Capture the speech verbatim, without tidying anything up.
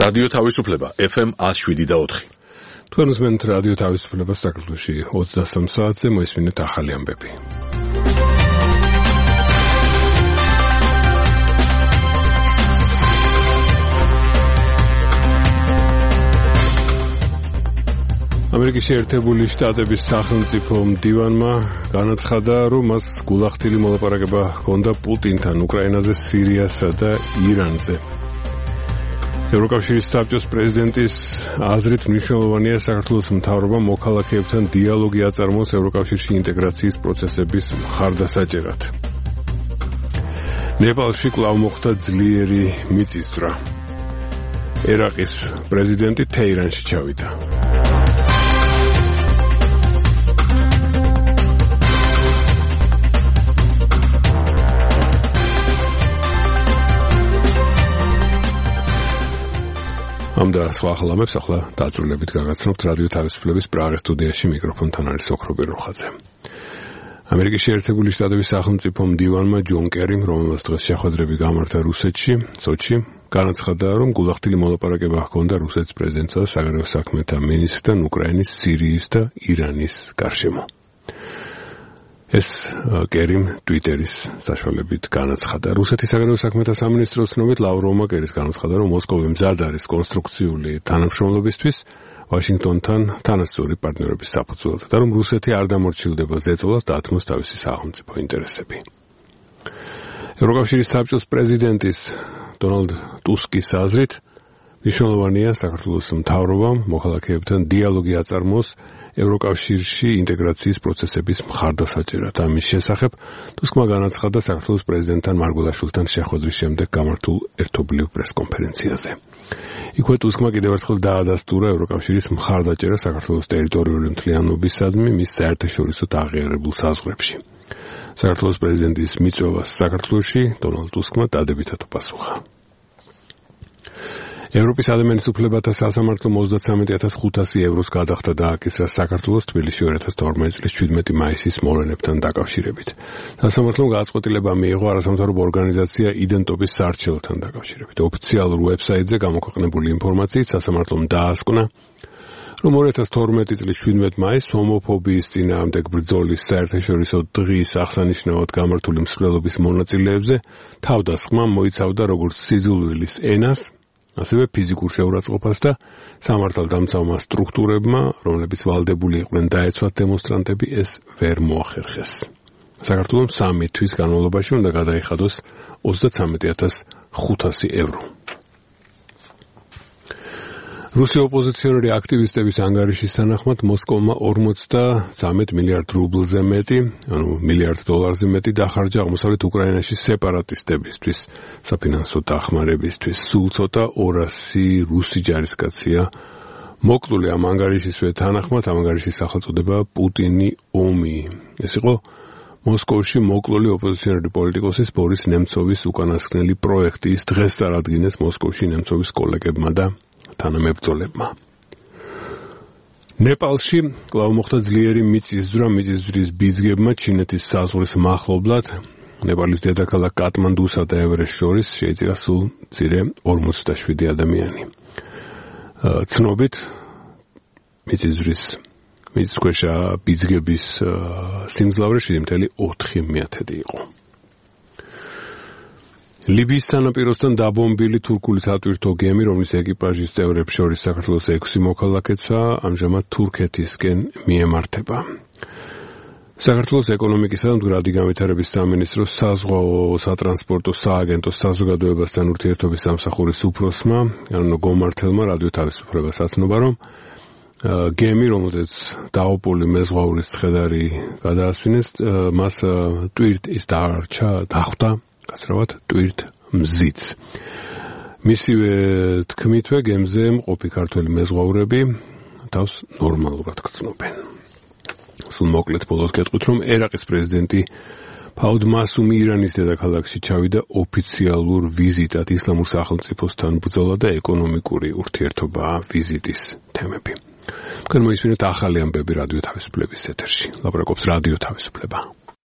რადიო თავისუფლება ეფ ემ one oh seven point four. თქვენ უსმენთ რადიო თავისუფლებას საქართველოში ოცდასამ საათზე მოისმინეთ ახალი ამბები. ამერიკის შეერთებული შტატების სახელმწიფო მდივანმა განაცხადა, რომ მას გულახდილი მოლაპარაკება ჰქონდა პუტინთან უკრაინაზე, სირიასა და ირანზე. ევროკავშირის საბჭოს პრეზიდენტის აზრით მნიშვნელოვანია საქართველოს მთავრობამ მოქალაქეებთან დიალოგი აწარმოოს ევროკავშირში ინტეგრაციის პროცესების მხარდასაჭერად. ნეპალში კვლავ მოხდა ძლიერი მიწისძვრა. ერაყის პრეზიდენტი თეირანში ჩავიდა. ამ და სხვა ახალამებს ახლა დაწვრილებით გაგაცნობთ რადიო თავისუფლების პრაღის სტუდიაში მიკროფონთან არის ოქრობერ როხაძე. ამერიკის შეერთებული შტატების სახელმწიფო მდივანმა ჯონ კერიმ, რომელსაც დღეს შეხვედრები გამართა რუსეთში, სოჩში, განაცხადა, რომ გულახდილი მოლაპარაკება ჰქონდა რუსეთის პრეზიდენტსა და საგარეო საქმეთა მინისტრთან უკრაინის, სირიის და ირანის გარშემო. ეს კერიმ ტვიტერის საშუალებით განაცხადა. რუსეთის საგარეო საქმეთა სამინისტროს ცნობით ლავროვმა კერის განაცხადა, რომ მოსკოვი მზად არის კონსტრუქციული თანამშრომლობისთვის ვაშინგტონთან თანასწორი პარტნიორების საფუძველზე და რომ რუსეთი არ დამორჩილდება ზეწოლას დათმოს თავისი სახელმწიფო ინტერესები. ევროკავშირის საბჭოს პრეზიდენტის დონალდ ტუსკის აზრით მნიშვნელოვანია საქართველოს მთავრობამ მოქალაქეებთან დიალოგი აწარმოოს ევროკავშირში ინტეგრაციის პროცესების მხარდასაჭერად. ამის შესახებ ტუსკმა განაცხადა საქართველოს პრეზიდენტთან მარგველაშვილთან შეხვედრის შემდეგ გამართულ ერთობლივ პრესკონფერენციაზე. იქვე ტუსკმა კიდევ ერთხელ დაადასტურა ევროკავშირის მხარდაჭერა საქართველოს ტერიტორიული მთლიანობისადმი მის საერთაშორისო აღიარებულ საზღვრებში. საქართველოს პრეზიდენტის მიწვევას საქართველოში დონალდ ტუსკმა დადებითად უპასუხა. ევროპის ადამიანის უფლებათა სასამართლომ ოცდათვრამეტი ათას ხუთასი ევროს გადახდა დააკისრა საქართველოს თბილისში ორი ათას თორმეტი წლის შვიდმეტი მაისის მოვლენებთან დაკავშირებით. სასამართლომ გადაწყვეტილება მიიღო არასამთავრობო ორგანიზაცია იდენტობის საარჩევლთან დაკავშირებით. ოფიციალურ ვებსაიტზე გამოქვეყნებული ინფორმაციით სასამართლომ დაასკვნა, რომ ორი ათას თორმეტი წლის შვიდმეტი მაისს ჰომოფობიის წინააღმდეგ ბრძოლის საერთაშორისო დღის აღსანიშნავად გამართული მსვლელობის მონაწილეებზე თავდასხმა მოიცავდა როგორც სიძულვილის ენას, ასევე ფიზიკურ შეურაცხყოფას და სამართალდამცავმა სტრუქტურებმა, რომლებიც ვალდებული იყვნენ დაეცვათ დემონსტრანტები, ეს ვერ მოახერხეს. საქართველომ სამი თვის განმავლობაში უნდა გადაიხადოს ოცდათვრამეტი ათას ხუთასი ევრო. რუსი ოპოზიციონერი აქტივისტების ანგარიშის თანახმად მოსკოვმა ორმოცდათრამეტ მილიარდ რუბლზე მეტი, ანუ მილიარდ დოლარზე მეტი დახარჯა აღმოსავლეთ უკრაინაში სეპარატისტებისთვის, საფინანსო დახმარებისთვის. სულ ცოტა ორასი რუსი ჯარისკაცია მოკლული ამ ანგარიშისვე თანახმად. ამ ანგარიშის სახელწოდება პუტინი ომი. ეს იყო მოსკოვში მოკლული ოპოზიციონერი პოლიტიკოსის ბორის ნემცოვის უკანასკნელი პროექტი. ის დღეს წარადგინეს მოსკოვში ნემცოვის კოლეგებმა და თანამებრძოლებმა. ნეპალში კვლავ მოხდა ძლიერი მიწისძვრა. მიწისძვრის ბიძგებმა ჩინეთის საზღვრის მახლობლად ნეპალის დედაქალაქ კატმანდუსა და ევერესტს შორის შეიწირა სულ მცირე ორმოცდაშვიდი ადამიანი. ცნობით მიწისძვრის მიწისქვეშა ბიძგების სიმძლავრე შვიდი წუთი ოთხი მეათედი იყო. ლიბიის სანაპიროსთან დაბომბილი თურქული სატვირთო გემი, რომლის ეკიპაჟის წევრებს შორის საქართველოს ექვსი მოქალაქეცა, ამჟამად თურქეთისკენ მიემართება. საქართველოს ეკონომიკისა და მდგრადი განვითარების სამინისტროს საზღვაო სატრანსპორტო სააგენტოს საზოგადოებასთან ურთიერთობის სამსახურის უფროსმა, ანუ გომართელმა რადიო თავისუფლებას აცნობა, რომ გემი, რომელზეც დაოპოლი მეზღვაურის ცხედარი გადაასვინეს, მას ტვირთის დარჩა დახვდა გასრავად ტვირთ მზიც. მისივე თქმითვე გემზე მყოფი ქართველი მეზღვაურები თავს ნორმალურად გრძნობენ. სულ მოკლედ ბოლოს გეტყვით, რომ ერაყის პრეზიდენტი ფაუდ მასუმი ირანის დედაქალაქში ჩავიდა ოფიციალურ ვიზიტად. ისლამურ სახელმწიფოსთან ბრძოლა და ეკონომიკური ურთიერთობა ვიზიტის თემები. თქვენ მოისმინეთ ახალი ამბები რადიო თავისუფლების ეთერში. ლაპარაკობს რადიო თავისუფლება.